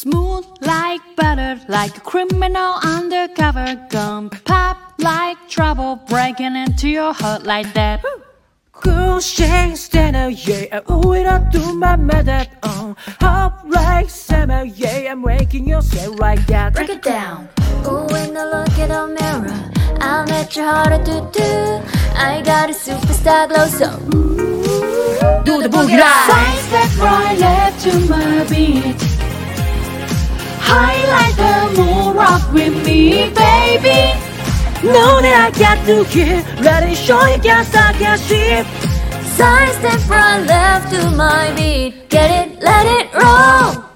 Smooth like butter, like a criminal undercover. Gun pop like trouble, breaking into your heart like that. Cool shade standard, yeah, I owe it up to my mother. Hop like summer, yeah, I'm waking your set like that. Break it down. Go in and look at the mirror. I'll make you harder to do. I got a superstar glow, so Do the boogie line. Side step right, left to my beat. High like the moon, rock with me, baby. Know that I got to get ready, show you can't stop, can't shift. side step right, left to my beat. Get it, let it roll.